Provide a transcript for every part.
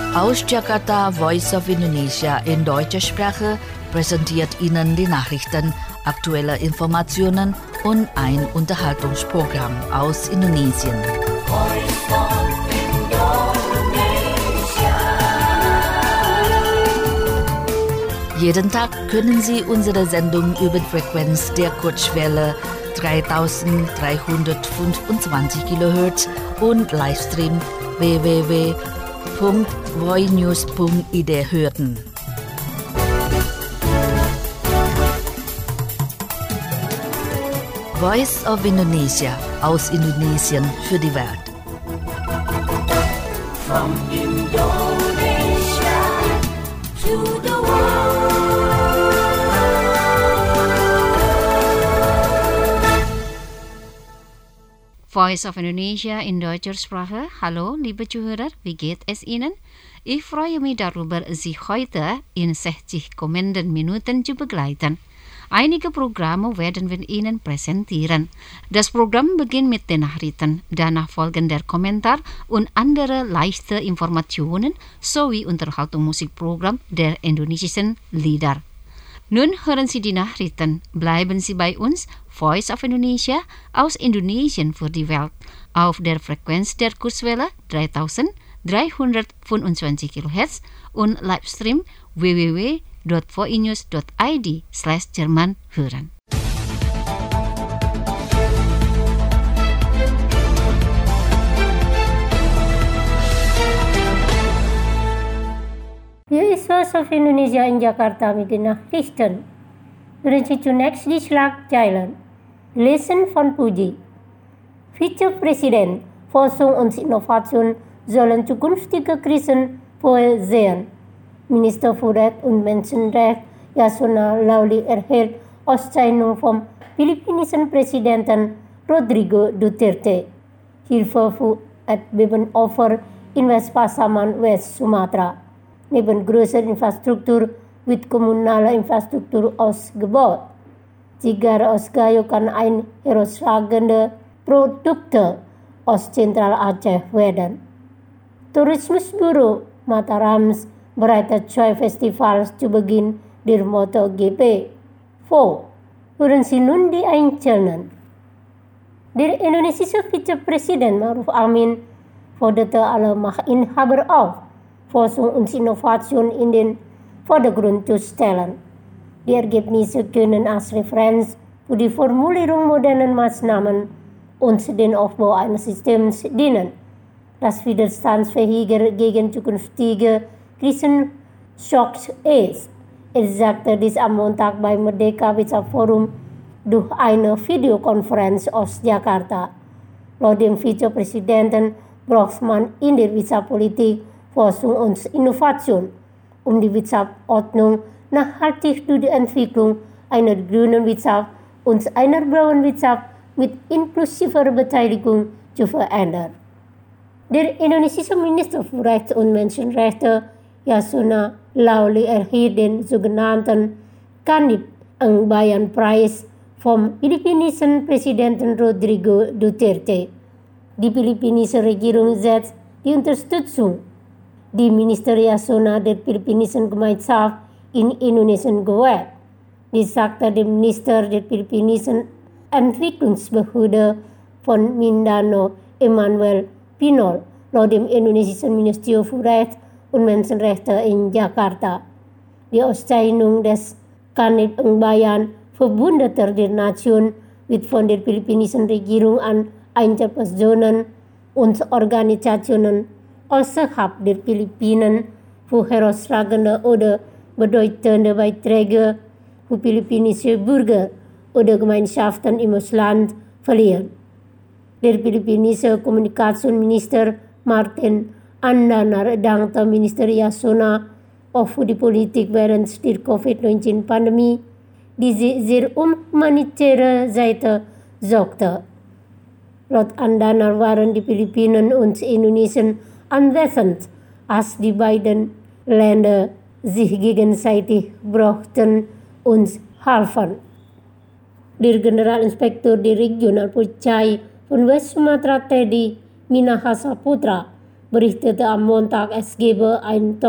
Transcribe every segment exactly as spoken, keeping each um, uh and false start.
Aus Jakarta, Voice of Indonesia in deutscher Sprache präsentiert Ihnen die Nachrichten, aktuelle Informationen und ein Unterhaltungsprogramm aus Indonesien. Jeden Tag können Sie unsere Sendung über die Frequenz der Kurzwelle dreitausenddreihundertfünfundzwanzig Kilohertz und Livestream w w w punkt voinews punkt i d hören. Voice of Indonesia aus Indonesien für die Welt. From Indonesia to the world. Voice of Indonesia in deutscher Sprache. Hallo, liebe Zuhörer, wie geht es Ihnen? Ich freue mich darüber, Sie heute in sechzig kommenden Minuten zu begleiten. Einige Programme werden wir Ihnen präsentieren. Das Programm beginnt mit den Nachrichten, danach folgen der Kommentar und andere leichte Informationen sowie Unterhaltungsmusikprogramm der indonesischen Lieder. Nun hören Sie die Nachrichten. Bleiben Sie bei uns, Voice of Indonesia aus Indonesien für die Welt, auf der Frequenz der Kurzwelle dreitausenddreihundertfünfundzwanzig Kilohertz und Livestream w w w punkt voinews punkt i d slash Jerman hören. Hier ist Voice of Indonesia in Jakarta mit den Nachrichten. Hören Sie zunächst die Schlagzeilen. Lesen von Puji. Vizepräsident, Forschung und Innovation sollen zukünftige Krisen vorhersehen. Minister für Recht und Menschenrechte Yasona Lawli erhält Auszeichnung vom philippinischen Präsidenten Rodrigo Duterte. Hilfe für Erdbebenopfer in Westpasaman, West Sumatra. Neben größerer Infrastruktur wird kommunale Infrastruktur ausgebaut. Zigarre aus Gayo kann ein herausragende Produkte aus Zentralaceh werden. Tourismusbüro Matarams bereitet zwei Festivals zu Beginn der MotoGP vor. Hören Sie nun die Einzelnen. Der indonesische Vizepräsident Ma'ruf Amin forderte alle Machtinhaber auf, Forschung und Innovation in den Vordergrund zu stellen. Die Ergebnisse können als Referenz für die Formulierung moderner Maßnahmen und den Aufbau eines Systems dienen, das widerstandsfähiger gegen zukünftige Krisenschocks ist. Er sagte dies am Montag beim Merdeka Wirtschaftsforum durch eine Videokonferenz aus Jakarta. Laut dem Vizepräsidenten braucht man in der Wirtschaftspolitik Forschung und Innovation, um die Wirtschaftsordnung nachhaltig durch die Entwicklung einer grünen Wirtschaft und einer blauen Wirtschaft mit inklusiver Beteiligung zu verändern. Der indonesische Minister für Recht und Menschenrechte Yasona Lawli erhielt den sogenannten Kanib Engbayan Prize vom philippinischen Präsidenten Rodrigo Duterte. Die philippinische Regierung setzt die Unterstützung die Minister Yasona der philippinischen Gemeinschaft in Indonesien gewährt. Dies sagte der Minister der philippinischen Entwicklungsbehörde von Mindanao, Emmanuel Pinol, laut dem indonesischen Ministerium für Recht und Menschenrechte in Jakarta. Die Auszeichnung des Kanib Engbayan Verbündeter der Nation wird von der philippinischen Regierung an Einzelpersonen und Organisationen außerhalb der Philippinen für herausragende oder bedeutende Beiträge für philippinische Bürger oder Gemeinschaften im Ausland verliehen. Der philippinische Kommunikationsminister Martin Andanar dankte Minister Yasona auch für die Politik während der Covid neunzehn Pandemie, die sehr um humanitäre Seite sorgte. Laut Andanar waren die Philippinen und Indonesien anwesend, als die beiden Länder sich gegenseitig brauchten und halfen. Der Generalinspektor der Regionalpolizei von West Sumatra Teddy Minahasa Putra berichtete am Montag, es gebe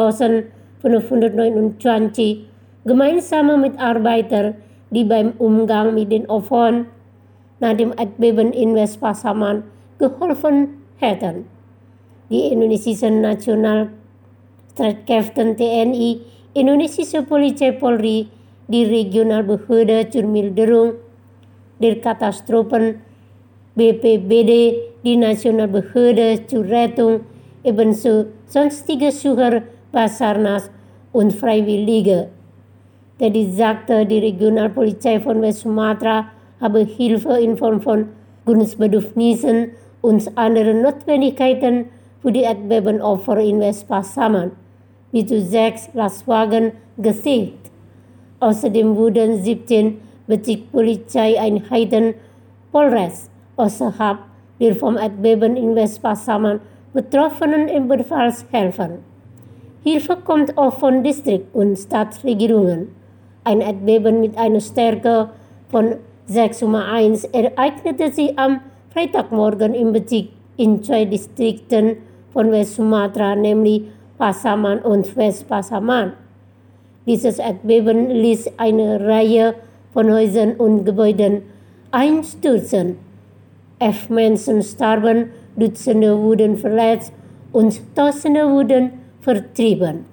eintausendfünfhundertneunundzwanzig gemeinsame Mitarbeiter, die beim Umgang mit den Opfern nach dem Erdbeben in Westpasaman geholfen hätten. Die indonesischen Nationalstreitkräfte T N I, Indonesische Polizei Polri, die Regionalbehörde zur Milderung der Katastrophen B P B D, die Nationalbehörde zur Rettung, ebenso sonstige Sucher, Basarnas und Freiwillige. Tadi sagte die Regionalpolizei von West Sumatra habe Hilfe in Form von Grundbedürfnissen und anderen Notwendigkeiten für die Erdbebenopfer in Westpasaman, wie zu sechs Lastwagen geschickt. Außerdem wurden siebzehn Bezirkspolizeieinheiten Polres außerhalb der vom Erdbeben in Westpasaman Betroffenen ebenfalls helfen. Hilfe kommt auch von Distrikt- und Stadtregierungen. Ein Erdbeben mit einer Stärke von sechs Komma eins ereignete sich am Freitagmorgen im Bezirk in zwei Distrikten von West Sumatra, nämlich Pasaman und Westpasaman. Dieses Erdbeben ließ eine Reihe von Häusern und Gebäuden einstürzen. Elf Menschen starben, Dutzende wurden verletzt und Tausende wurden vertrieben.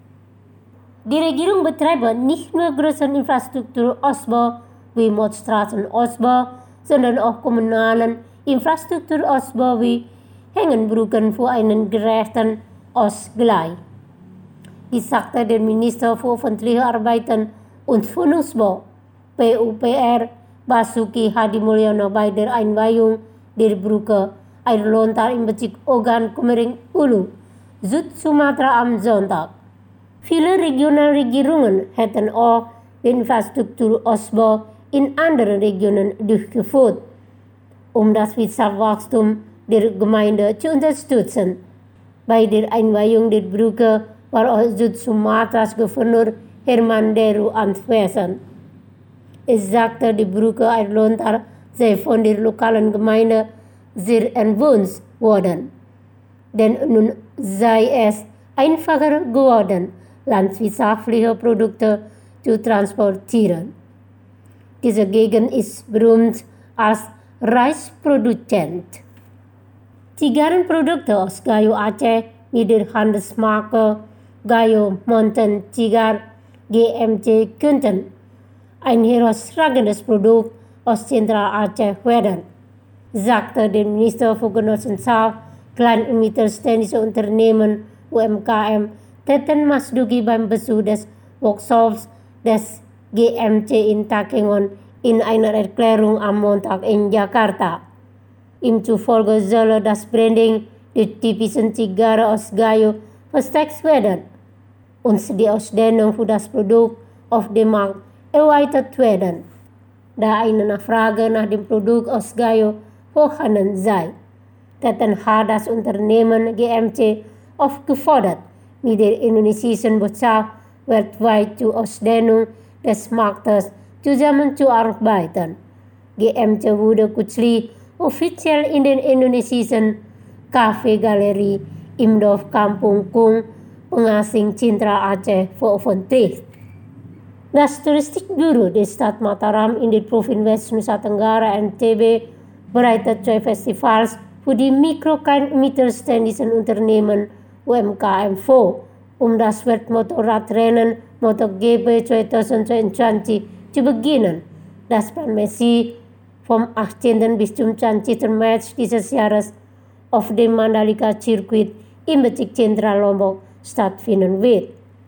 Die Regierung betreibt nicht nur großen Infrastrukturausbau wie Motorstraßenausbau, sondern auch kommunalen Infrastrukturausbau wie Hängenbrücken für einen gerechten Ausgleich. Dies sagte der Minister für öffentliche Arbeiten und Wohnungsbau P U P R Basuki Hadi Mulyono bei der Einweihung der Brücke Air Lontar im Bezirk Ogan Komering Ulu, Süd-Sumatra am Sonntag. Viele Regionalregierungen hätten auch den Infrastrukturausbau in anderen Regionen durchgeführt, um das Wirtschaftswachstum der Gemeinde zu unterstützen. Bei der Einweihung der Brücke war auch Süd-Sumatras Gouverneur Herman Deru anwesend. Es sagte, die Brücke Air Lontar sei von der lokalen Gemeinde sehr erwünscht worden, denn nun sei es einfacher geworden, landwirtschaftliche Produkte zu transportieren. Diese Gegend ist berühmt als Reisproduzent. Zigarrenprodukte aus Gayo Aceh mit der Handelsmarke Gayo Mountain Cigar G M C könnten ein herausragendes Produkt aus Zentral-Aceh werden, sagte der Minister für Genossenschaft, Klein- und Mittelständische Unternehmen U M K M Teten Masduki beim Besuch des Workshops des G M C in Takengon in einer Erklärung am Montag in Jakarta. Ihm zufolge solle das Branding der typischen Zigarre aus Gayo verstärkt werden und die Ausdehnung für das Produkt auf dem Markt erweitert werden, da eine Nachfrage nach dem Produkt aus Gayo vorhanden sei. Teten hat das Unternehmen G M C aufgefordert, mit der indonesischen Botschaft weltweit zur Ausdehnung des Marktes zusammenzuarbeiten. G M C wurde kürzlich offiziell in den indonesischen Kaffee-Galerie im Dorf Kampung Kung, Pengasing Zentral-Aceh, veröffentlicht. Das Touristikbüro der Stadt Mataram in der Provinz West Nusa Tenggara N T B bereitet zwei Festivals für die mikro- und mittelständischen Unternehmen U M K M vor, um das Weltmotorradrennen MotoGP zweitausendzweiundzwanzig zu beginnen. Das planmäßig vom achtzehnten bis zum zwanzigsten März dieses Jahres auf dem Mandalika-Circuit im Bezirk Zentral Lombok stattfinden wird.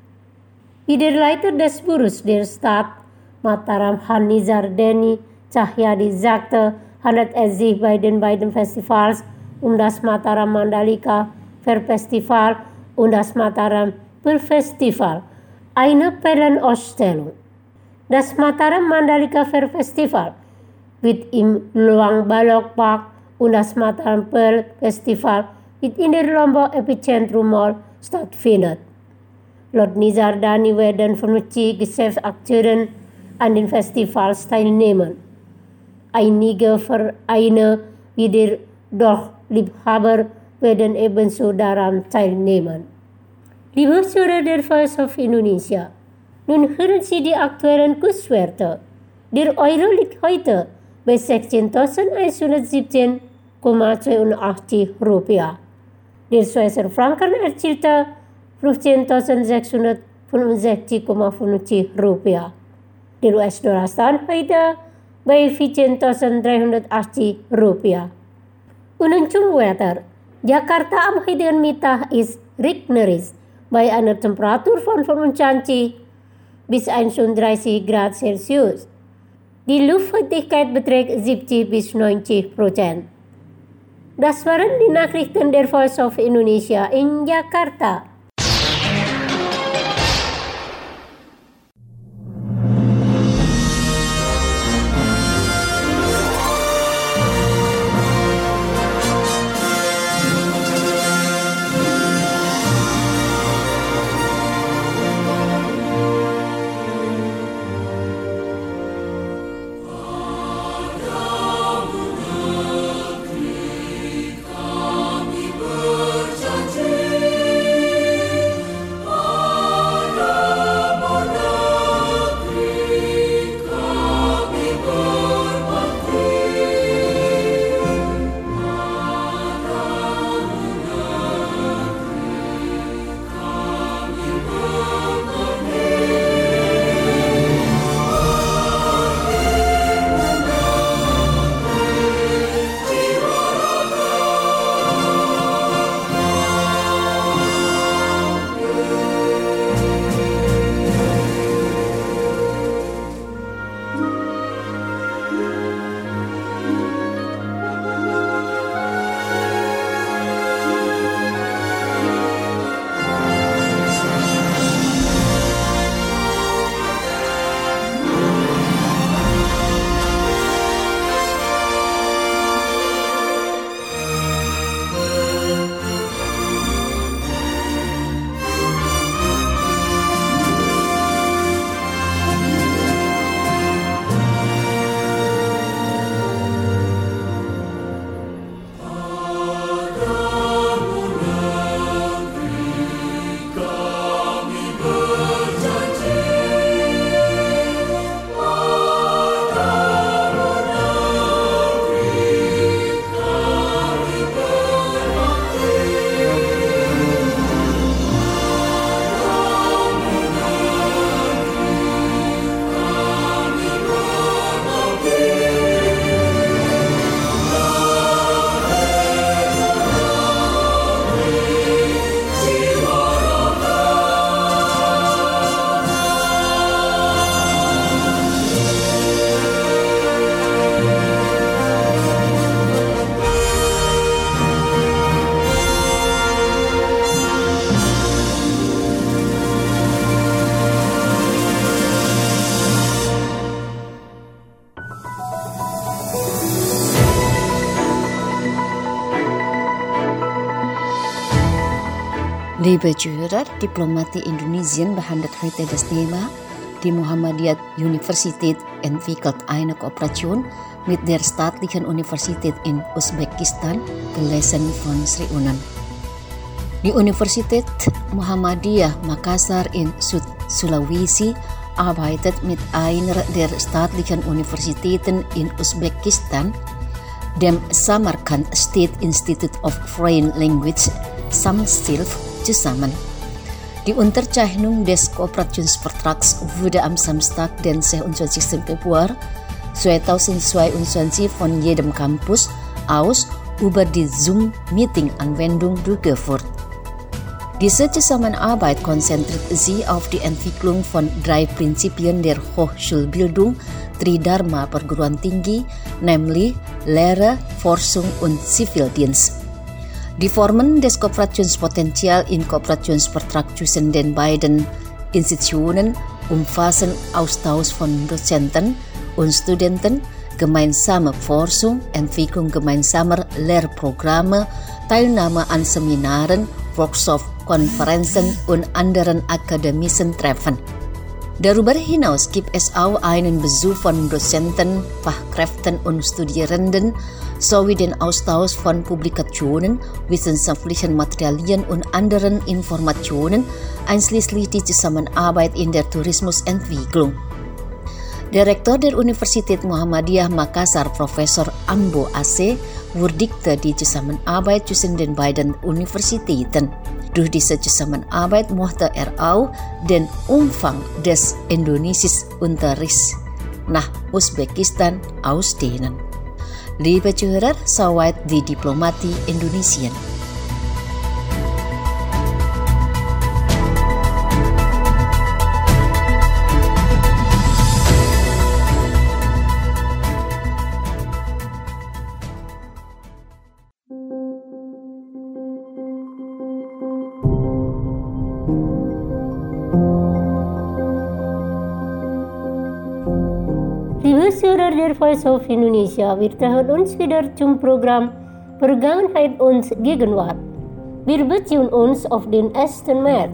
Wie der Leiter des Büros der Stadt Mataram Hanizar Deni Cahyadi sagte, handelt es sich bei den beiden Festivals um das Mataram Mandalika Fair Festival und das Mataram Pearl Festival, eine Perlenausstellung. Das Mataram Mandalika Fair Festival wird im Luang Balok Park und das Mataram Pearl Festival wird in der Lombok Epicentrum Mall stattfinden. Laut Nizar Dani werden fünfzig Geschäftsakteure an den Festivals teilnehmen. Einige Vereine wie der Dorfliebhaber werden ebenso daran teilnehmen. Liebe Zuhörer der Voice of Indonesia, nun hören Sie die aktuellen Kurswerte. Der Euro liegt heute bei sechzehntausendeinhundertsiebzehn Komma zweiundachtzig Rupiah. Der Schweizer Franken erzielte fünfzehntausendsechshundertfünfundsechzig Komma fünfzig Rupiah. Der U S-Dollar stand heute bei vierzehntausenddreihundertachtzig Rupiah. Und zum Wetter. Jakarta am heutigen Mittag ist regnerisch bei einer Temperatur von fünfundzwanzig bis einunddreißig Grad Celsius. Die Luftfeuchtigkeit beträgt siebzig bis neunzig Prozent. Das waren die Nachrichten der Voice of Indonesia in Jakarta. Liebe Zuhörer, Diplomatie Indonesien behandelt heute das Thema Die Muhammadiyah Universität entwickelt eine Kooperation mit der Staatlichen Universität in Usbekistan, gelesen von Sri Unan. Die Universität Muhammadiyah Makassar in Süd-Sulawesi arbeitet mit einer der staatlichen Universitäten in Usbekistan, dem Samarkand State Institute of Foreign Language SAMSILF, zusammen. Die Unterzeichnung des Kooperationsvertrags wurde am Samstag, den sechsundzwanzigsten Februar zweitausendzweiundzwanzig von jedem Campus aus über die Zoom-Meeting-Anwendung durchgeführt. Diese Zusammenarbeit konzentriert sich auf die Entwicklung von drei Prinzipien der Hochschulbildung Tridharma Perguruan Tinggi, nämlich Lehre, Forschung und Zivildienst. Die Formen des Kooperationspotenzial im Kooperationsvertrag zwischen den beiden Institutionen umfassen Austausch von Dozenten und Studenten, gemeinsame Forschung, Entwicklung gemeinsamer Lehrprogramme, Teilnahme an Seminaren, Workshops, Konferenzen und anderen akademischen Treffen. Darüber hinaus gibt es auch einen Besuch von Dozenten, Fachkräften und Studierenden sowie den Austausch von Publikationen, wissenschaftlichen Materialien und anderen Informationen, einschließlich die Zusammenarbeit in der Tourismusentwicklung. Direktur der Universität Muhammadiyah Makassar, Professor Ambo A C, würdigte die Zusammenarbeit zwischen den beiden Universitäten. Durch diese Zusammenarbeit möchte er auch den Umfang des indonesischen Unterrichts nach Usbekistan ausdehnen. Liebe Zuhörer, soweit die Diplomati Indonesien. Liebe Zuhörer der Voice of Indonesia, wir treffen uns wieder zum Programm Vergangenheit und Gegenwart. Wir beziehen uns auf den ersten März.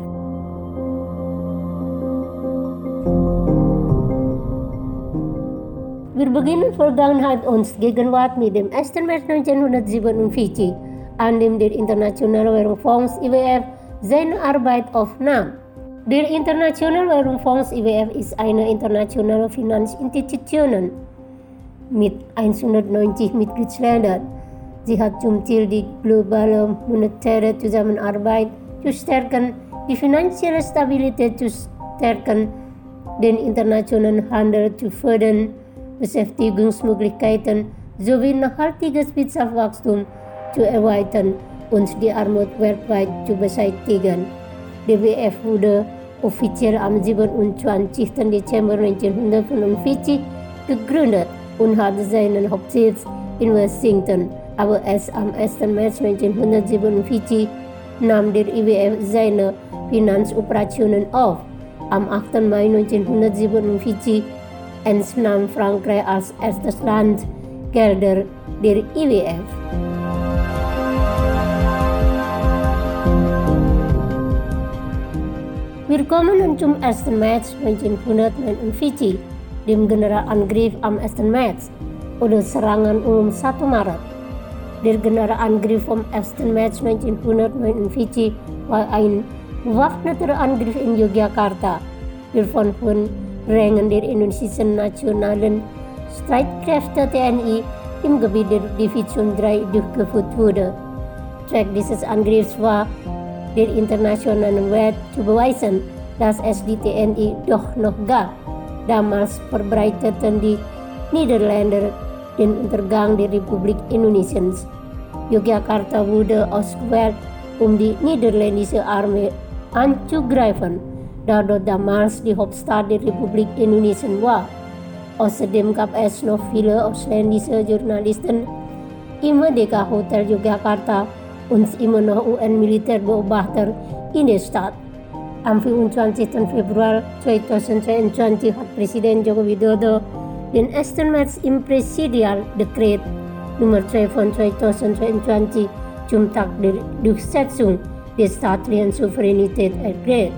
Wir beginnen Vergangenheit und Gegenwart mit dem ersten März neunzehnhundertsiebenundvierzig, an dem der Internationale Währungsfonds I W F seine Arbeit aufnahm. Der Internationale Währungsfonds I W F ist eine internationale Finanzinstitution mit hundertneunzig Mitgliedsländern. Sie hat zum Ziel, die globale monetäre Zusammenarbeit zu stärken, die finanzielle Stabilität zu stärken, den internationalen Handel zu fördern, Beschäftigungsmöglichkeiten sowie nachhaltiges Wirtschaftswachstum zu erweitern und die Armut weltweit zu beseitigen. D W F wurde offiziell am siebenundzwanzigsten Dezember neunzehnhundertfünfundvierzig gegründet und hatte seinen Hauptsitz in Washington. Aber erst am ersten März neunzehnhundertsiebenundvierzig nahm der I W F seine Finanzoperationen auf. Am achten Mai neunzehnhundertsiebenundvierzig entnahm Frankreich als erstes Land Gelder der I W F. Wir kommen nun zum ersten März neunzehnhundertneunundvierzig, dem Generalangriff am ersten März oder Serangan um satu Maret. Der Generalangriff vom ersten März neunzehnhundertneunundvierzig war ein bewaffneter Angriff in Yogyakarta, der von hohen Rängen der indonesischen nationalen Streitkräfte T N I im Gebiet der Division drei durchgeführt wurde. Zweck dieses Angriffs war, der internationalen Welt zu beweisen, dass es die T N I doch noch gab. Damals verbreiteten die Niederländer den Untergang der Republik Indonesiens. Yogyakarta wurde ausgewählt, um die niederländische Armee anzugreifen, da dort damals die Hauptstadt der Republik Indonesien war. Außerdem gab es noch viele ausländische Journalisten im Merdeka Hotel Yogyakarta und immer noch U N-Militärbeobachter in der Stadt. Am fünfundzwanzigsten Februar zweitausendzweiundzwanzig hat Presiden Joko Widodo den ersten März im Präsidialdekret Nummer zwei von zweitausendzweiundzwanzig zum Tag der Durchsetzung der staatlichen Souveränität erklärt.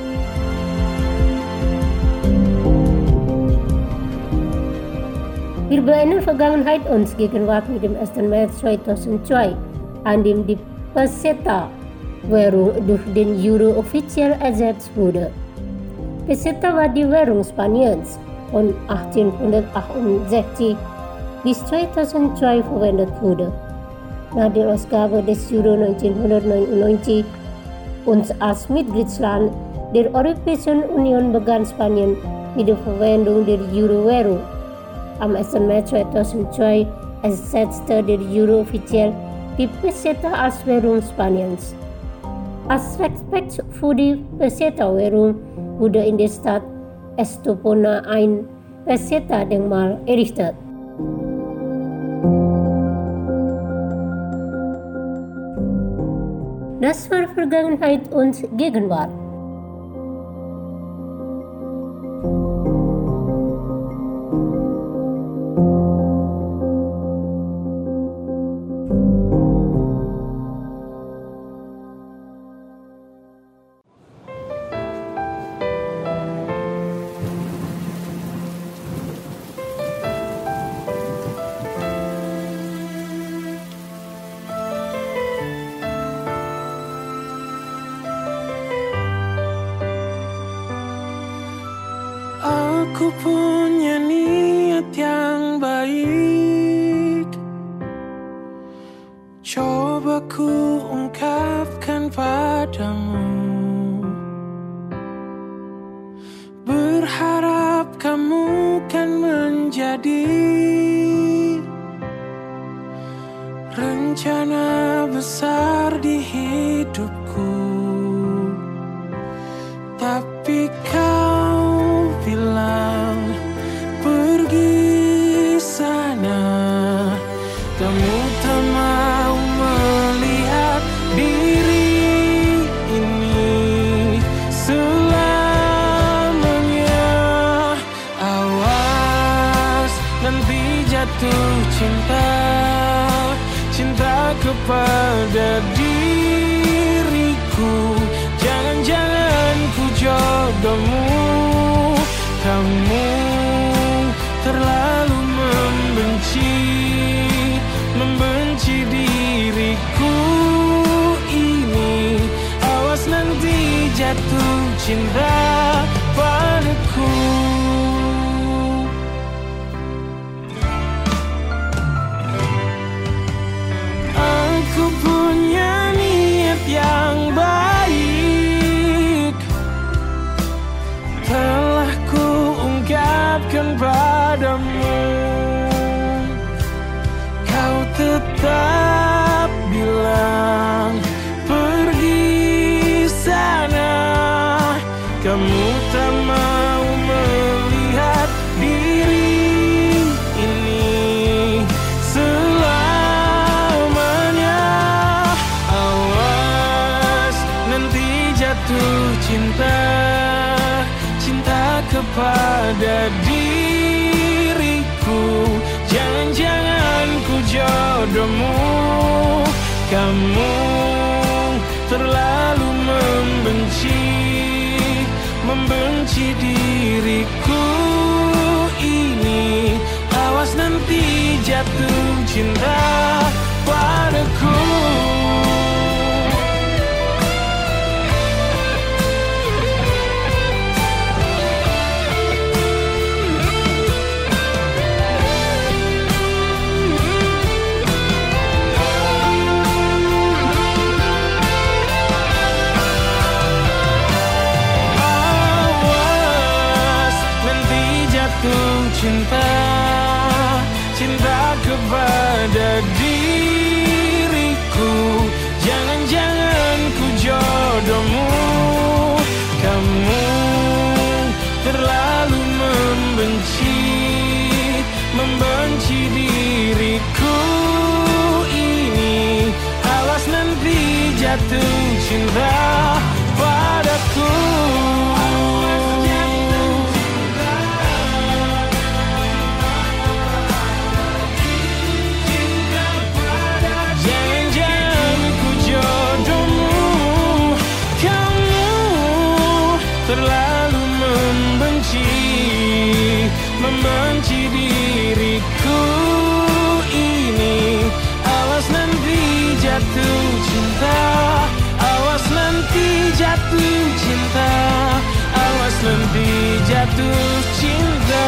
Wir beenden Vergangenheit und Gegenwart mit dem ersten März zweitausendzwei, an dem die Peseta-Währung durch den Euro offiziell ersetzt wurde. Peseta war die Währung Spaniens von achtzehnhundertachtundsechzig bis zweitausendzwei verwendet wurde. Nach der Ausgabe des Euro neunzehnhundertneunundneunzig und als Mitgliedsland der Europäischen Union begann Spanien mit der Verwendung der Euro-Währung. Am ersten März zweitausendzwei ersetzte der Euro offiziell die Peseta als Währung Spaniens. Als Respekt für die Peseta-Währung wurde in der Stadt Estepona ein Peseta-Denkmal errichtet. Das war Vergangenheit und Gegenwart. Aku punya niat yang baik, coba ku ungkapkan padamu. Berharap kamu kan menjadi rencana besar di hidupku. Tapi kau bilang pergi sana, kamu tak mau melihat diri ini selamanya. Awas nanti jatuh cinta, cinta kepada diriku. Jangan-jangan ku jodohmu, kamu terlalu membenci, membenci diriku ini. Awas nanti jatuh cinta padaku. Aku punya niat yang baik, telah ku ungkapkan padamu. Kau tetap bilang pergi sana, kamu tak mau melihat diri ini selamanya. Awas nanti jatuh cinta, cinta kepada diriku. Jangan-jangan ku jodohmu, kamu terlalu membenci, membenci diriku ini. Awas nanti jatuh cinta padaku. Cinta, cinta kepada diriku. Jangan-jangan ku jodohmu, kamu terlalu membenci, membenci diriku ini. Awas nanti jatuh cinta padaku. Terlalu membenci, membenci diriku ini. Awas nanti jatuh cinta, awas nanti jatuh cinta, awas nanti jatuh cinta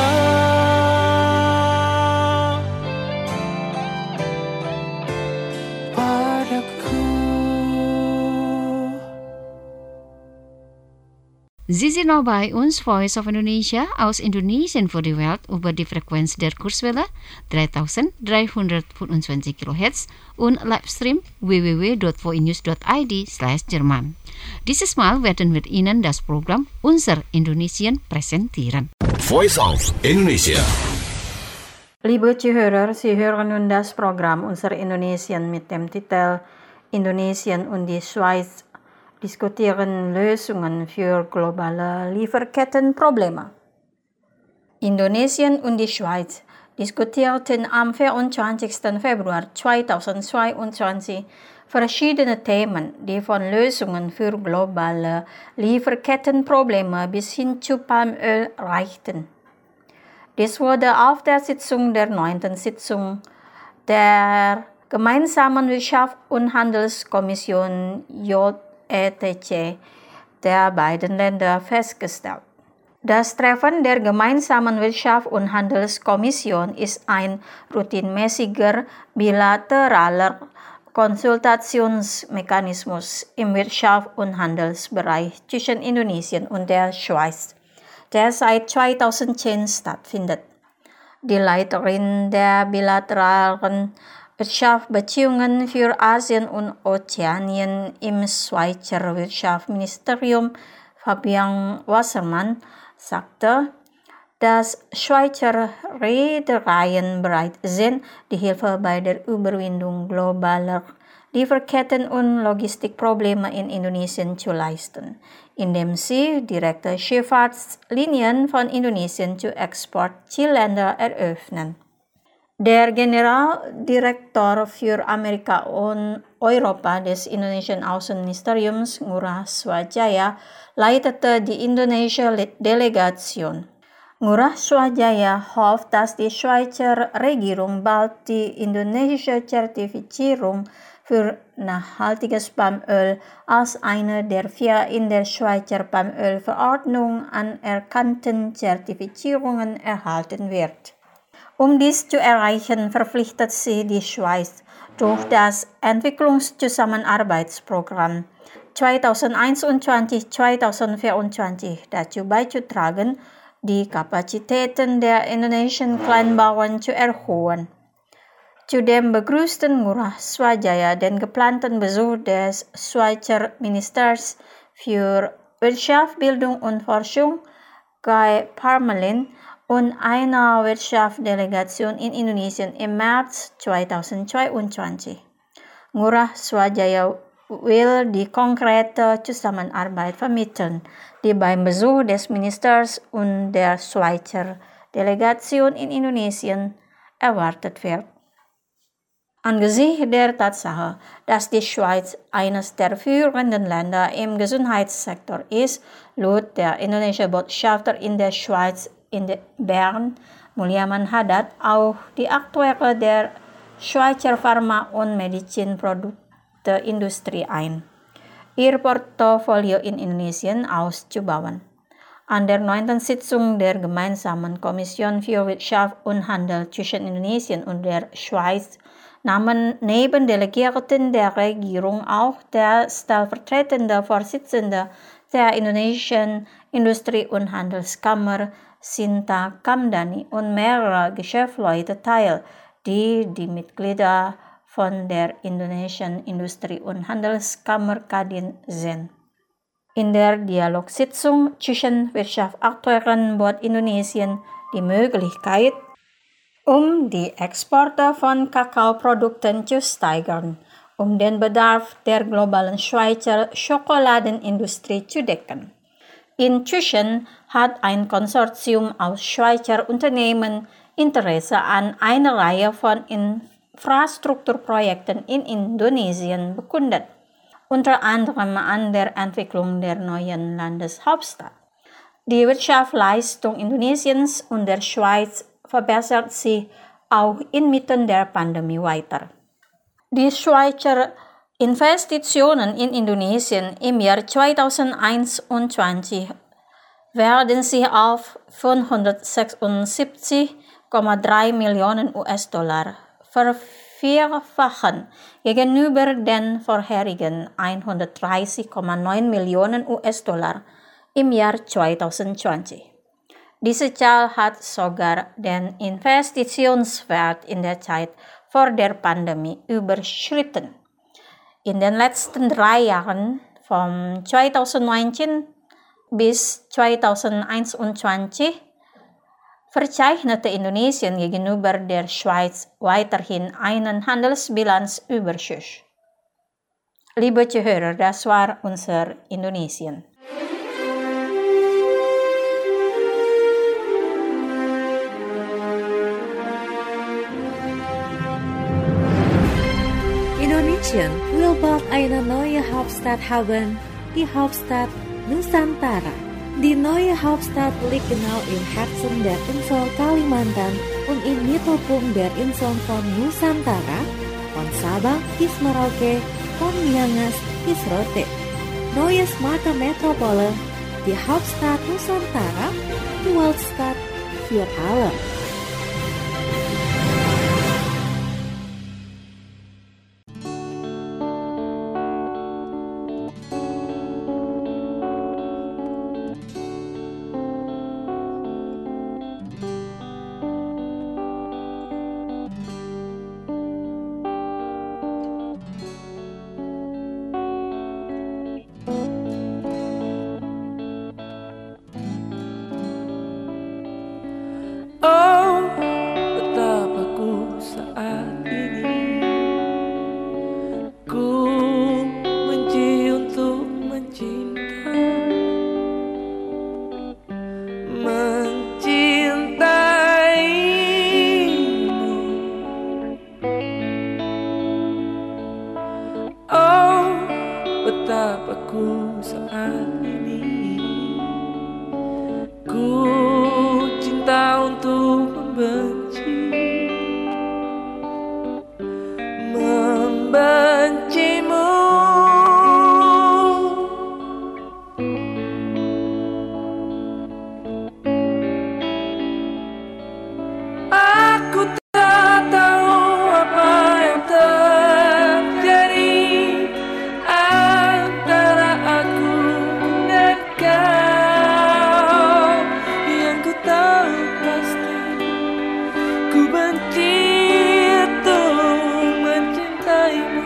padaku. Sie sind noch bei uns, Voice of Indonesia, aus Indonesien für die Welt über die Frequenz der Kurzwelle dreitausenddreihundertfünfundzwanzig Kilohertz und Livestream w w w punkt voinews punkt i d slash Jerman. Dieses Mal werden wir Ihnen das Programm Unser Indonesien präsentieren. Voice of Indonesia. Liebe Zuhörer, Sie hören nun das Programm Unser Indonesien mit dem Titel Indonesien und die Schweiz diskutieren Lösungen für globale Lieferkettenprobleme. Indonesien und die Schweiz diskutierten am vierundzwanzigsten Februar zweitausendzweiundzwanzig verschiedene Themen, die von Lösungen für globale Lieferkettenprobleme bis hin zu Palmöl reichten. Dies wurde auf der Sitzung der neunten Sitzung der Gemeinsamen Wirtschafts- und Handelskommission J E T C der beiden Länder festgestellt. Das Treffen der gemeinsamen Wirtschaft und Handelskommission ist ein routinemäßiger bilateraler Konsultationsmechanismus im Wirtschafts- und Handelsbereich zwischen Indonesien und der Schweiz, der seit zweitausendzehn stattfindet. Die Leiterin der bilateralen Wirtschaftsbeziehungen für Asien und Ozeanien im Schweizer Wirtschaftsministerium, Fabian Wassermann, sagte, dass Schweizer Reedereien bereit sind, die Hilfe bei der Überwindung globaler Lieferketten und Logistikprobleme in Indonesien zu leisten, indem sie direkte Schifffahrtslinien von Indonesien zu Exportzielländern eröffnen. Der Generaldirektor für Amerika und Europa des indonesischen Außenministeriums, Ngurah Swajaya, leitete die indonesische Delegation. Ngurah Swajaya hofft, dass die Schweizer Regierung bald die indonesische Zertifizierung für nachhaltiges Palmöl als eine der vier in der Schweizer Palmölverordnung anerkannten Zertifizierungen erhalten wird. Um dies zu erreichen, verpflichtet sie die Schweiz durch das Entwicklungszusammenarbeitsprogramm zweitausendeinundzwanzig bis zweitausendvierundzwanzig dazu beizutragen, die Kapazitäten der indonesischen Kleinbauern zu erhöhen. Zudem begrüßten Ngurah Swajaya den geplanten Besuch des Schweizer Ministers für Wirtschaft, Bildung und Forschung, Guy Parmelin, und einer Wirtschaftsdelegation in Indonesien im März zweitausendzweiundzwanzig. Ngurah Swajaya will die konkrete Zusammenarbeit vermitteln, die beim Besuch des Ministers und der Schweizer Delegation in Indonesien erwartet wird. Angesichts der Tatsache, dass die Schweiz eines der führenden Länder im Gesundheitssektor ist, lud der indonesische Botschafter in der Schweiz in Bern, Mulyaman Haddad, auch die Akteure der Schweizer Pharma- und Medizinprodukteindustrie ein, ihr Portfolio in Indonesien auszubauen. An der neunten Sitzung der gemeinsamen Kommission für Wirtschaft und Handel zwischen Indonesien und der Schweiz nahmen neben Delegierten der Regierung auch der stellvertretende Vorsitzende der indonesischen Industrie- und Handelskammer, Sinta Kamdani, und mehrere Geschäftsleute teil, die die Mitglieder von der indonesischen Industrie- und Handelskammer Kadin sind. In der Dialogsitzung zwischen Wirtschaftsakteuren bot Indonesien die Möglichkeit, um die Exporte von Kakaoprodukten zu steigern, um den Bedarf der globalen Schweizer Schokoladenindustrie zu decken. Inzwischen hat ein Konsortium aus Schweizer Unternehmen Interesse an einer Reihe von Infrastrukturprojekten in Indonesien bekundet, unter anderem an der Entwicklung der neuen Landeshauptstadt. Die Wirtschaftsleistung Indonesiens und der Schweiz verbessert sich auch inmitten der Pandemie weiter. Die Schweizer Investitionen in Indonesien im Jahr zweitausendeinundzwanzig werden sich auf fünfhundertsechsundsiebzig Komma drei Millionen US-Dollar vervierfachen gegenüber den vorherigen hundertdreißig Komma neun Millionen US-Dollar im Jahr zweitausendzwanzig. Diese Zahl hat sogar den Investitionswert in der Zeit vor der Pandemie überschritten. In den letzten drei Jahren, von zweitausendneunzehn bis zweitausendeinundzwanzig, verzeichnete Indonesien gegenüber der Schweiz weiterhin einen Handelsbilanzüberschuss. Liebe Zuhörer, das war unser Indonesien. Indonesien will bald eine neue Hauptstadt haben, die Hauptstadt Nusantara. Die neue Hauptstadt liegt genau im Herzen der Insel Kalimantan und im Mittelpunkt der Inseln von Nusantara, von Sabang bis Merauke, von Miangas bis Rote. Neue smarte Metropole Die Hauptstadt Nusantara, die Weltstadt für alle. Oh, betapa ku saat ini ku benci untuk mencinta, mencintaimu. Oh, betapa ku saat ini ku cinta untuk membenci, membencimu. Aku tak tahu apa yang terjadi antara aku dan kau. Yang ku tahu pasti ku benci untuk mencintaimu.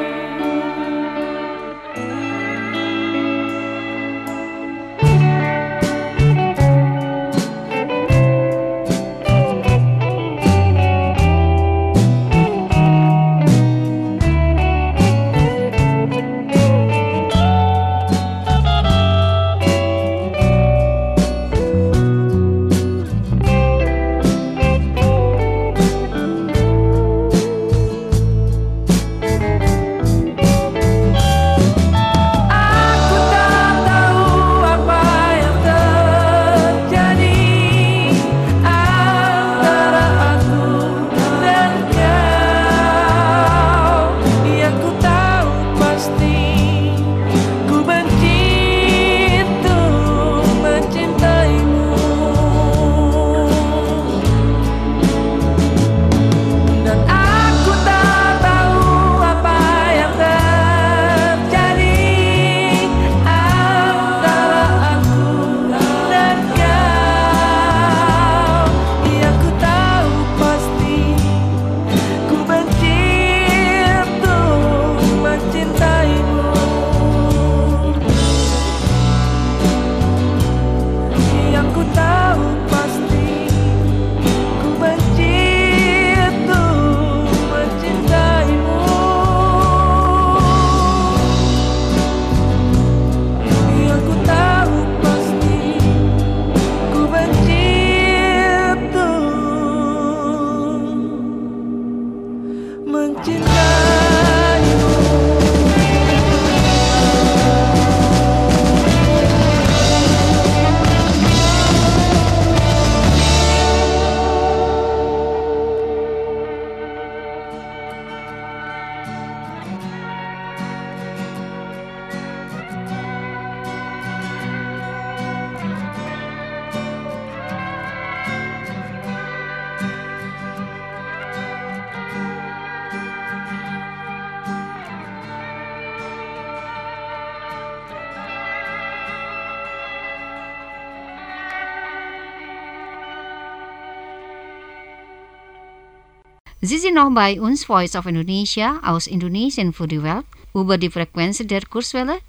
Sie sind noch bei uns, Voice of Indonesia, aus Indonesien für die Welt, über die Frequenz der Kurswelle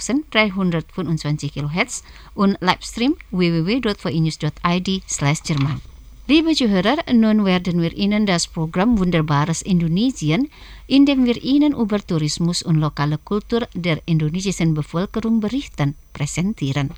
dreitausenddreihundertfünfundzwanzig Kilohertz und Livestream w w w dot v i news dot i d slash Jerman. Liebe Zuhörer, nun werden wir Ihnen das Programm Wunderbares Indonesien, in dem wir Ihnen über Tourismus und lokale Kultur der indonesischen Bevölkerung berichten, präsentieren.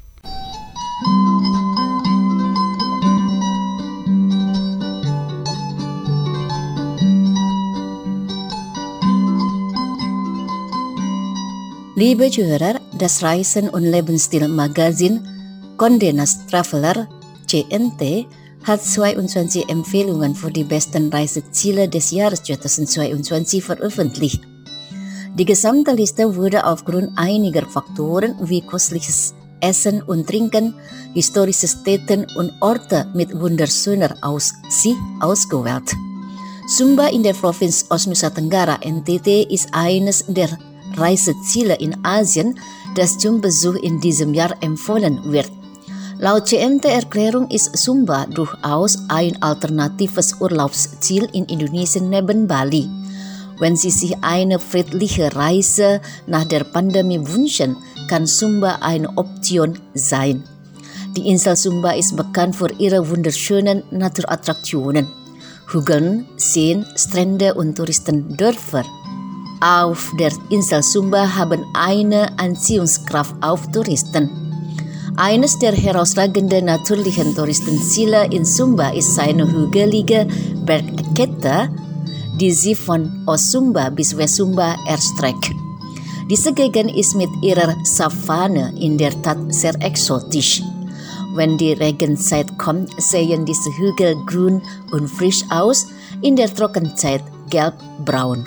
Liebe Zuhörer, das Reisen- und Lebensstil-Magazin Condé Nast Traveler C N T hat zweiundzwanzig Empfehlungen für die besten Reiseziele des Jahres zweitausendzweiundzwanzig veröffentlicht. Die gesamte Liste wurde aufgrund einiger Faktoren wie kostliches Essen und Trinken, historische Städte und Orte mit wunderschöner Aussicht ausgewählt. Sumba in der Provinz Ostnusa Tenggara N T T ist eines der Reiseziele in Asien, das zum Besuch in diesem Jahr empfohlen wird. Laut C M T-Erklärung ist Sumba durchaus ein alternatives Urlaubsziel in Indonesien neben Bali. Wenn Sie sich eine friedliche Reise nach der Pandemie wünschen, kann Sumba eine Option sein. Die Insel Sumba ist bekannt für ihre wunderschönen Naturattraktionen, Hügeln, Seen, Strände und Touristendörfer. Auf der Insel Sumba haben eine Anziehungskraft auf Touristen. Eines der herausragenden natürlichen Touristenziele in Sumba ist seine hügelige Bergkette, die sich von Osumba bis Wesumba erstreckt. Diese Gegend ist mit ihrer Savanne in der Tat sehr exotisch. Wenn die Regenzeit kommt, sehen diese Hügel grün und frisch aus, in der Trockenzeit gelb-braun.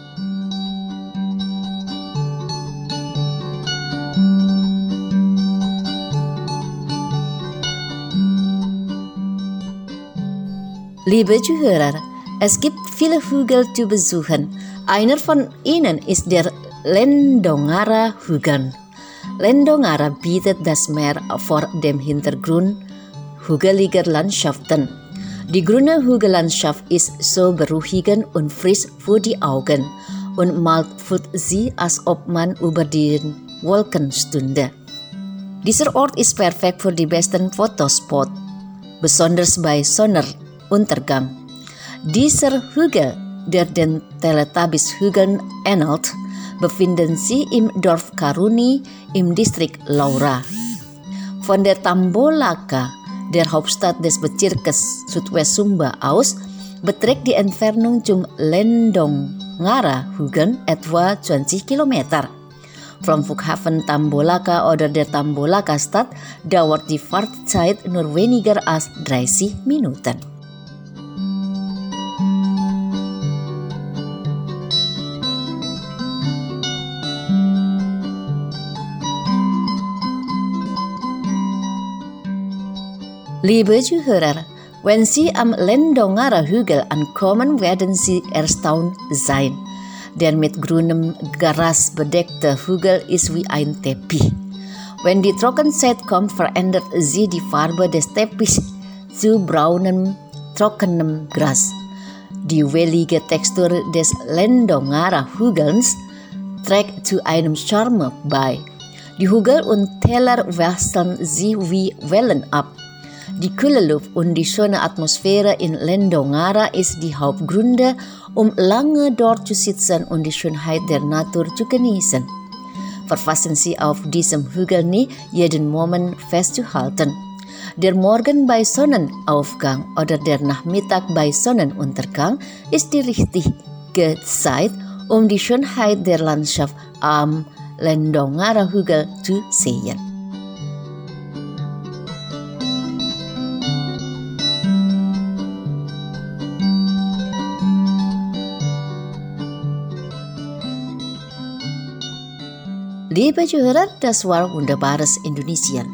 Liebe Zuhörer, es gibt viele Hügel zu besuchen. Einer von ihnen ist der Lendongara-Hügel. Lendongara bietet das Meer vor dem Hintergrund hügeliger Landschaften. Die grüne Hügellandschaft ist so beruhigend und frisch für die Augen und mal fühlt sie, als ob man über den Wolken stünde. Dieser Ort ist perfekt für die besten Fotospots, besonders bei Sonnenuntergang. Dieser Hügel, der den Teletubbies-Hügel ähnelt, befinden sich im Dorf Karuni im Distrikt Laura. Von der Tambolaka, der Hauptstadt des Bezirkes Südwest Sumba aus, beträgt die Entfernung zum Lendongara-Hügel etwa zwanzig Kilometer. Vom Flughafen Tambolaka oder der Tambolaka-Stadt dauert die Fahrtzeit nur weniger als dreißig Minuten. Liebe Zuhörer, wenn Sie am Lendongara-Hügel ankommen, werden Sie erstaunt sein. Der mit grünem Gras bedeckte Hügel ist wie ein Teppich. Wenn die Trockenzeit kommt, verändert sie die Farbe des Teppichs zu braunem, trockenem Gras. Die wellige Textur des Lendongara-Hügels trägt zu einem Charme bei. Die Hügel und Täler wechseln sie wie Wellen ab. Die kühle Luft und die schöne Atmosphäre in Lendongara ist die Hauptgründe, um lange dort zu sitzen und die Schönheit der Natur zu genießen. Verfassen Sie auf diesem Hügel nie jeden Moment festzuhalten. Der Morgen bei Sonnenaufgang oder der Nachmittag bei Sonnenuntergang ist die richtige Zeit, um die Schönheit der Landschaft am Lendongara-Hügel zu sehen. Liebe Zuhörer, das war wunderbares Indonesien.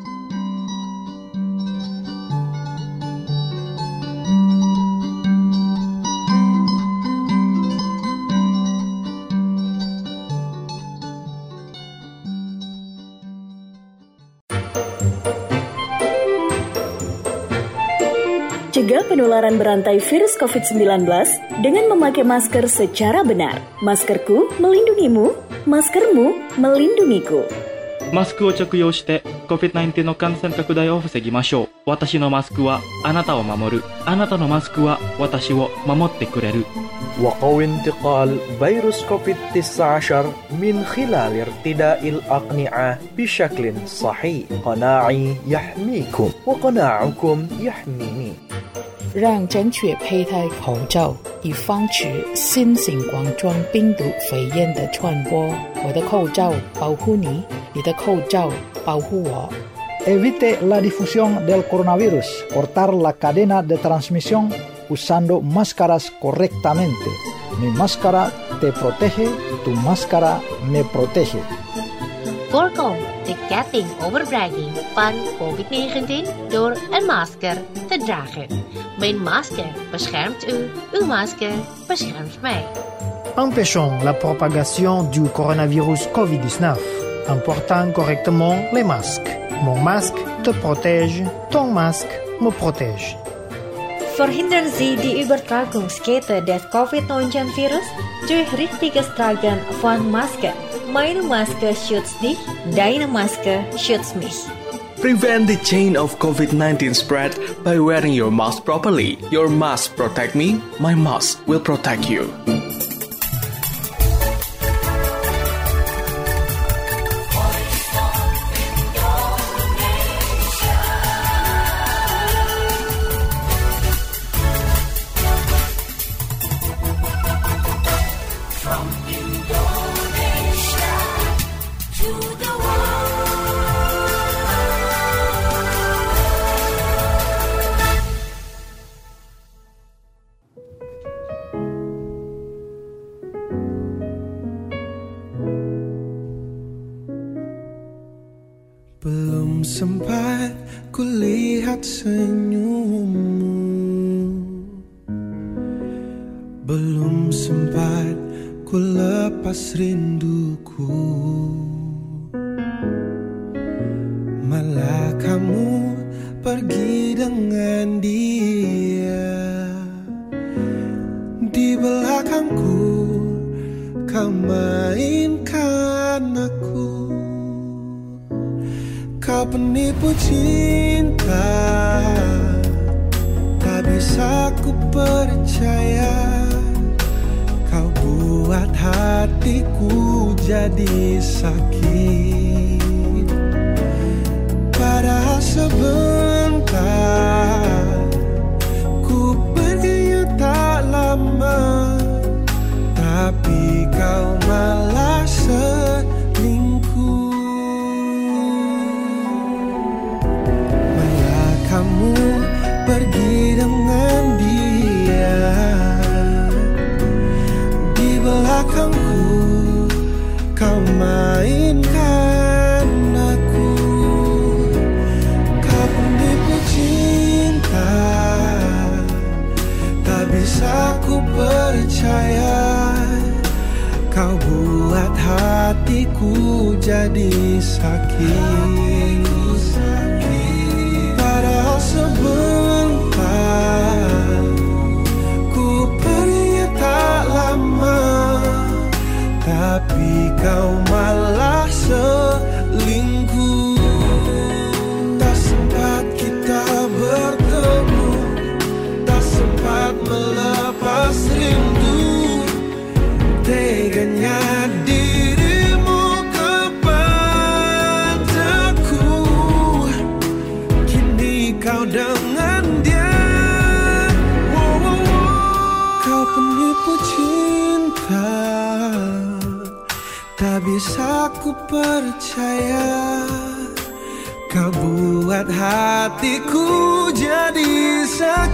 Cegah penularan berantai virus covid sembilan belas dengan memakai masker secara benar. Maskerku melindungimu, maskermu melindungiku. マスクを着用して コビッドナインティーン の感染拡大を防ぎましょう。私のマスクはあなたを守る。あなたのマスクは私を守ってくれる。 وقوي انتقال فيروس كوفيد تسعة عشر من خلال ارتداء الأقنعة بشكل صحيح. قناعي يحميكم وقناعكم يحميني. 让正确佩戴口罩，以防止新型冠状病毒肺炎的传播。我的口罩保护你，你的口罩保护我。 Evite la difusión del coronavirus. Cortar la cadena de transmisión usando máscaras correctamente. Mi máscara te protege, tu máscara me protege. Voorkom de ketting overdraging van covid negentien door een masker te dragen. Mijn masker beschermt u, uw masker beschermt mij. Empêchons la propagation du coronavirus covid dix-neuf en portant correctement les masques. Mon masque te protège, ton masque me protège. Verhindern Sie die Übertragungskette des covid neunzehn Virus durch richtiges Tragen von Maske. Meine Maske schützt dich, deine Maske schützt mich. Prevent the chain of covid nineteen spread by wearing your mask properly. Your mask protect me, my mask will protect you. Belum sempat kulihat senyummu, belum sempat ku lepas rinduku, malah kamu pergi dengan dia. Di belakangku kau mainkan aku. Kau penipu cinta, tak bisa ku percaya. Kau buat hatiku jadi sakit. Padahal sebentar ku perginya tak lama, tapi kau malah selingkuh. Kamu pergi dengan dia. Di belakangku kau mainkan aku. Kau penipu cinta, tak bisa ku percaya. Kau buat hatiku jadi sakit. Padahal sebentar ku pergi tak lama, tapi kau malah selingkuh. Tak sempat kita bertemu, tak sempat melepas rindu. Teganya dirimu kepadaku, kini kau dengan dia. Wow, wow, wow. Kau penipu cinta, tak bisa ku percaya. Kau buat hatiku jadi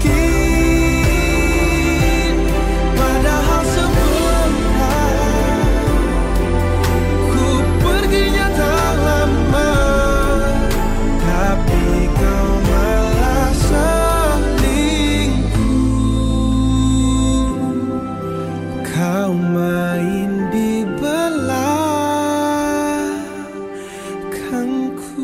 sakit. Padahal sebentar ku perginya tak lama, tapi kau malah selingkuh. Kau main di belakangku.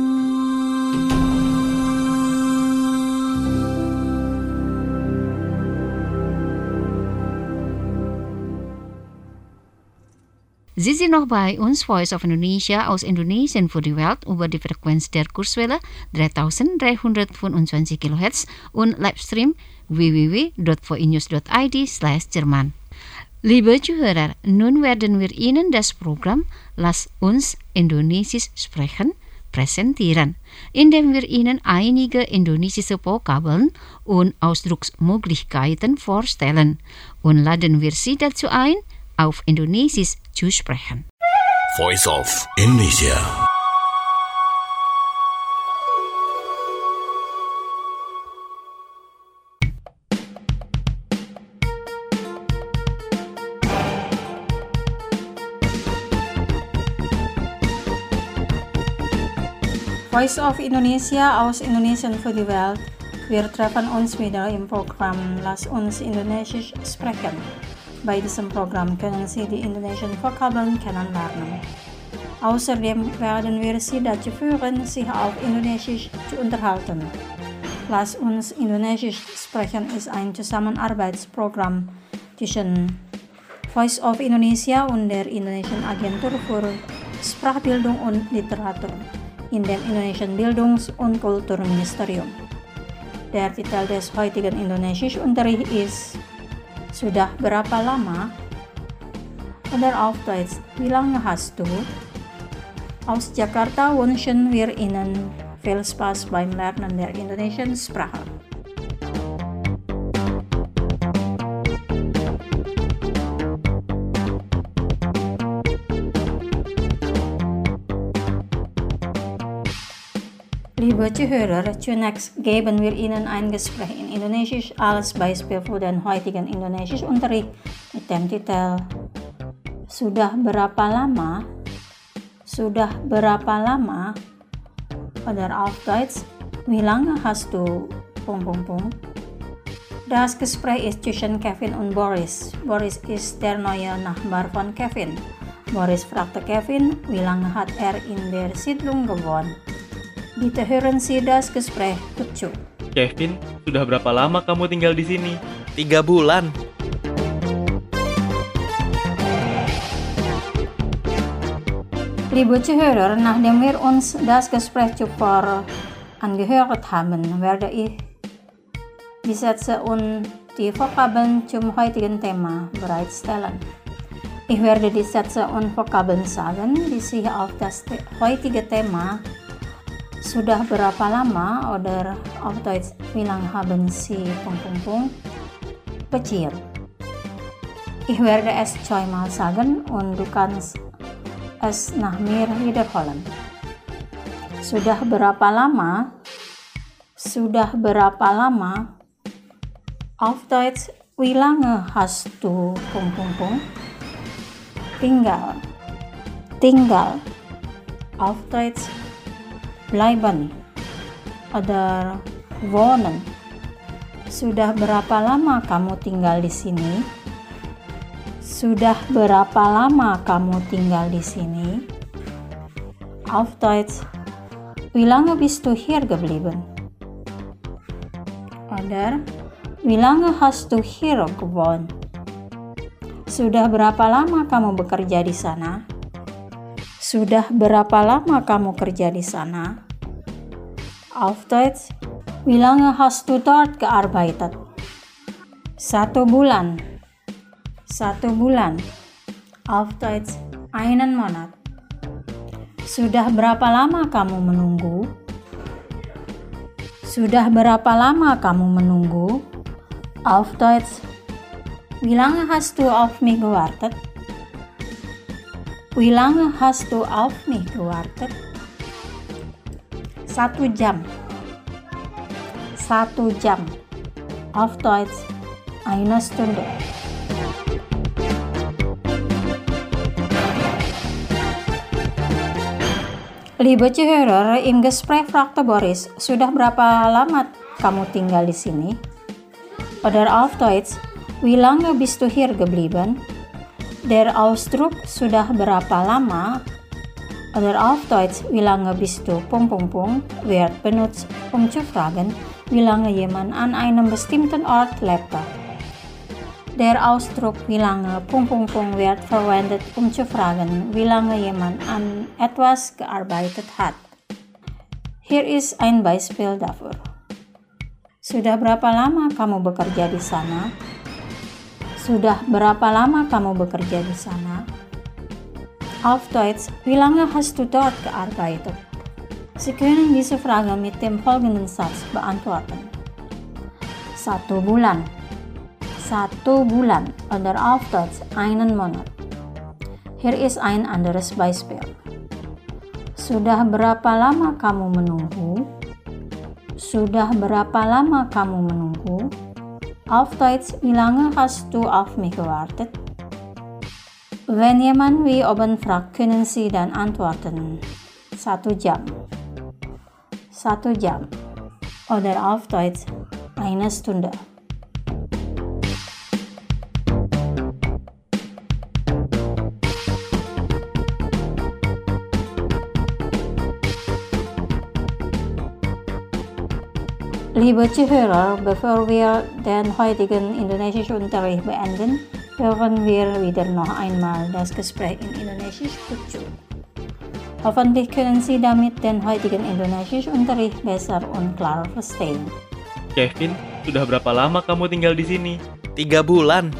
Sie sind noch bei uns, Voice of Indonesia aus Indonesien für die Welt über die Frequenz der Kurzwelle dreitausenddreihundertfünfundzwanzig Kilohertz und Livestream w w w dot v i news dot i d slash Jerman. Liebe Zuhörer, nun werden wir Ihnen das Programm Lass uns Indonesisch sprechen präsentieren, indem wir Ihnen einige indonesische Vokabeln und Ausdrucksmöglichkeiten vorstellen und laden wir Sie dazu ein, auf Indonesisch zu sprechen. Voice of Indonesia. Voice of Indonesia aus Indonesien für die Welt. Wir treffen uns wieder im Programm Lass uns Indonesisch sprechen. Bei diesem Programm können Sie die indonesischen Vokabeln kennenlernen. Außerdem werden wir Sie dazu führen, sich auf Indonesisch zu unterhalten. Lass uns Indonesisch sprechen ist ein Zusammenarbeitsprogramm zwischen Voice of Indonesia und der Indonesischen Agentur für Sprachbildung und Literatur in dem Indonesischen Bildungs- und Kulturministerium. Der Titel des heutigen Indonesischunterrichts ist Sudah berapa lama? Oder auf Deutsch, wie lange hast du? Aus Jakarta wünschen wir Ihnen viel Spaß beim Lernen der indonesischen Sprache. Liebe Zuhörer, zunächst geben wir Ihnen ein Gespräch in Indonesisch als Beispiel für den heutigen Indonesischunterricht mit dem Titel Sudah berapa lama? Sudah berapa lama? Oder auf Deutsch, wie lange hast du? Pum, pum, pum. Das Gespräch ist zwischen Kevin und Boris. Boris ist der neue Nachbar von Kevin. Boris fragte Kevin, wie lange hat er in der Siedlung gewohnt. Bitte hören Sie das Gespräch zu. Kevin, sudah berapa lama kamu tinggal di sini? Tiga bulan. Liebe Zuhörer, nachdem wir uns das Gespräch zuvor angehört haben, werde ich die Sätze und die Vokabeln zum heutigen Thema bereitstellen. Ich werde die Sätze und Vokabeln sagen, die sich auf das te- heutige Thema Sudah berapa lama oder auf Deutsch, wie lange haben Sie Pung, Pung, Pung, beziehen. Ich werde es zweimal sagen und du kannst es nach mir wiederholen. Sudah berapa lama? Sudah berapa lama? Auf Deutsch, wie lange hast du Pung, Pung, Pung, tinggal? Tinggal. Auf Deutsch, bleiben oder wohnen. Sudah berapa lama kamu tinggal di sini? Sudah berapa lama kamu tinggal di sini? Auf Deutsch, wie lange bist du hier geblieben? Oder, wie lange hast du hier gewohnt? Sudah berapa lama kamu bekerja di sana? Sudah berapa lama kamu kerja di sana? Auf Deutsch, wie lange hast du dort gearbeitet? Satu bulan. Satu bulan. Auf Deutsch, einen Monat. Sudah berapa lama kamu menunggu? Sudah berapa lama kamu menunggu? Auf Deutsch, wie lange hast du auf mich gewartet? Wie lange hast du auf mich gewartet? Satu jam. Satu jam. Auf Deutsch, eine Stunde. Liebe Zuhörer, im Gespräch fragte Boris, sudah berapa lama kamu tinggal di sini? Oder auf Deutsch, wie lange bist du hier geblieben? Der Ausdruck sudah berapa lama oder auf Deutsch wie lange bist du Pung, Pung, Pung wird benutzt, um zu fragen, wie lange jemand an einem bestimmten Ort lebte. Der Ausdruck wie lange Pung, Pung, Pung wird verwendet, um zu fragen, wie lange jemand an etwas gearbeitet hat. Hier ist ein Beispiel dafür. Sudah berapa lama kamu bekerja di sana? Sudah berapa lama kamu bekerja di sana? Auf Deutsch, wie lange hast du dort gearbeitet? Sie können diese Frage mit dem folgenden Satz beantworten. Satu bulan. Satu bulan oder auf Deutsch einen Monat. Hier ist ein anderes Beispiel. Sudah berapa lama kamu menunggu? Sudah berapa lama kamu menunggu? Auf Deutsch, wie lange hast du auf mich gewartet? Wenn jemand wie oben fragt, können Sie dann antworten, satu jam. satu jam. Oder auf Deutsch eine Stunde. Liebe Zuhörer, bevor wir den heutigen Indonesisch Unterricht beenden, hören wir wieder noch einmal das Gespräch in Indonesisch dazu. Hoffentlich können Sie damit den heutigen Indonesisch Unterricht besser und klarer verstehen. Kevin, sudah berapa lama kamu tinggal di sini? Tiga bulan.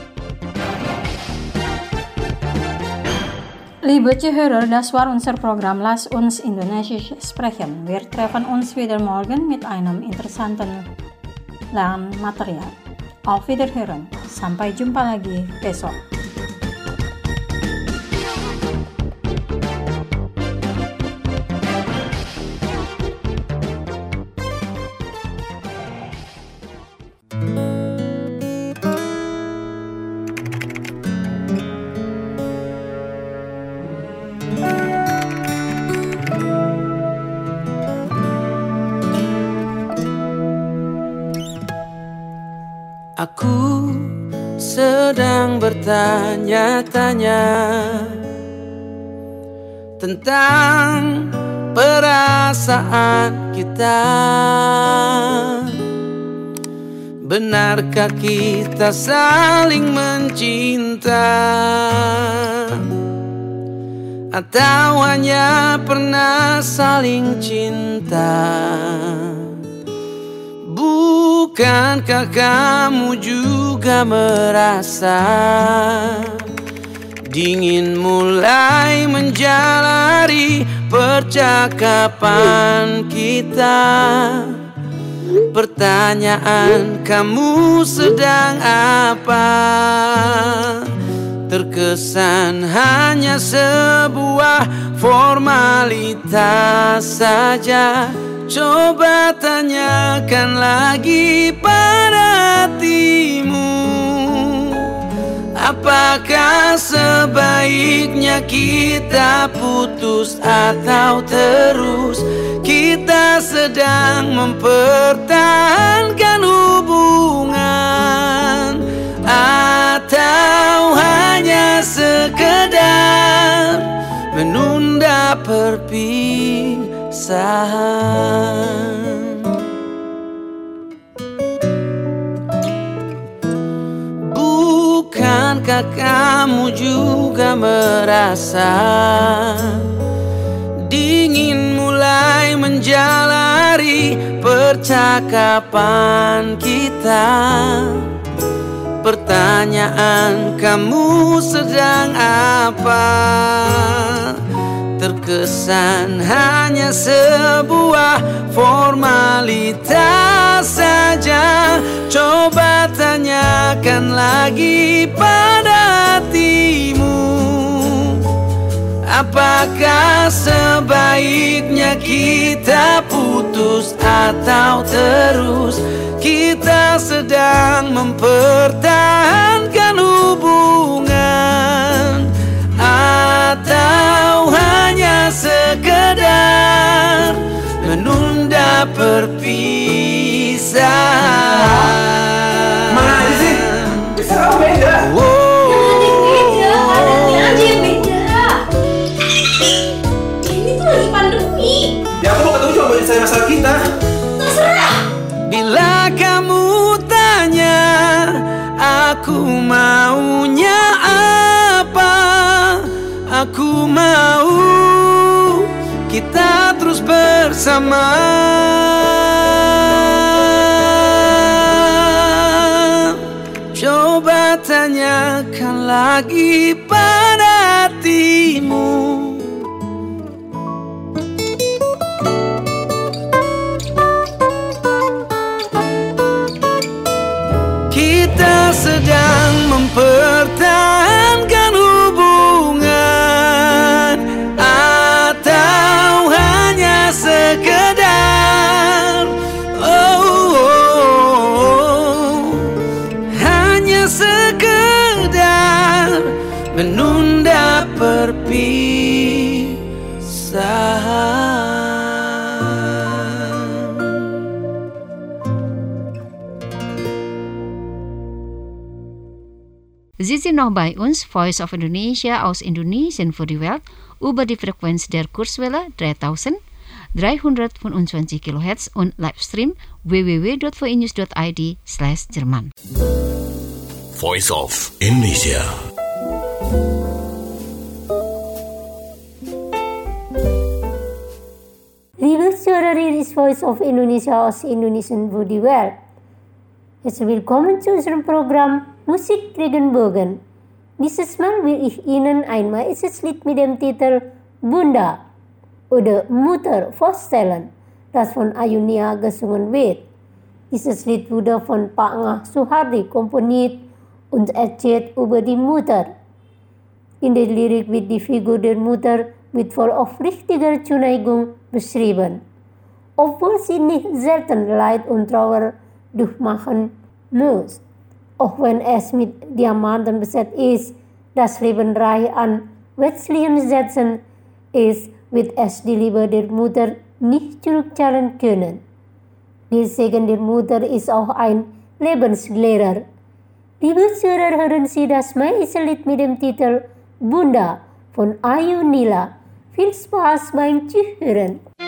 Liebe Zuhörer, das war unser Programm Lass uns Indonesisch sprechen. Wir treffen uns wieder morgen mit einem interessanten Lernmaterial. Auf Wiederhören. Sampai jumpa lagi besok. Aku sedang bertanya-tanya tentang perasaan kita. Benarkah kita saling mencinta, atau hanya pernah saling cinta? Bukankah kamu juga merasa dingin mulai menjalari percakapan kita? Pertanyaan, kamu sedang apa? Terkesan hanya sebuah formalitas saja. Coba tanyakan lagi pada hatimu, apakah sebaiknya kita putus atau terus kita sedang mempertahankan hubungan, atau hanya sekedar menunda perpisahan. Bukankah kamu juga merasa dingin mulai menjalari percakapan kita? Pertanyaan, kamu sedang apa? Terkesan hanya sebuah formalitas saja. Coba tanyakan lagi pada hatimu, apakah sebaiknya kita putus atau terus kita sedang mempertahankan hubungan, atau hanya sekedar menunda perpisahan. Mana aja sih? Bisa kamu beda. Wow. Yang aja yang beda. Ini tuh lagi pandemi. Ya aku mau ketemu cuma buat selesai masalah kita. Terserah. Bila kamu tanya aku maunya apa, aku mau kita terus bersama. Coba tanyakan lagi pada hatimu, kita sedang mempertahankan hubungan, atau hanya sekedar oh, oh, oh hanya sekedar Sie noch bei uns, Voice of Indonesia aus Indonesien für die Welt, über die Frequenz der Kurzwelle dreitausenddreihundertfünfundzwanzig Kilohertz und Livestream w w w dot v i news dot i d slash Jerman. Voice of Indonesia. Liebe Zuhörer, hier ist Voice of Indonesia aus Indonesien für die Welt. Herzlich willkommen zu unserem Programm Musik Regenbogen. Dieses Mal will ich Ihnen ein maisches Lied mit dem Titel Bunda oder Mutter vorstellen, das von Ayunia gesungen wird. Dieses Lied wurde von Pak Ngah Suhardi komponiert und erzählt über die Mutter. In der Lyrik wird die Figur der Mutter mit voll aufrichtiger Zuneigung beschrieben, obwohl sie nicht selten Leid und Trauer durchmachen muss. Auch wenn es mit Diamanten besetzt ist, das Leben reich an westlichen Sätzen ist, wird es die Liebe der Mutter nicht zurückzahlen können. Der Segen der Mutter ist auch ein Lebenslehrer. Liebe Zuhörer, hören Sie das maische Lied mit dem Titel Bunda von Ayu Nila. Viel Spaß beim Zuhören.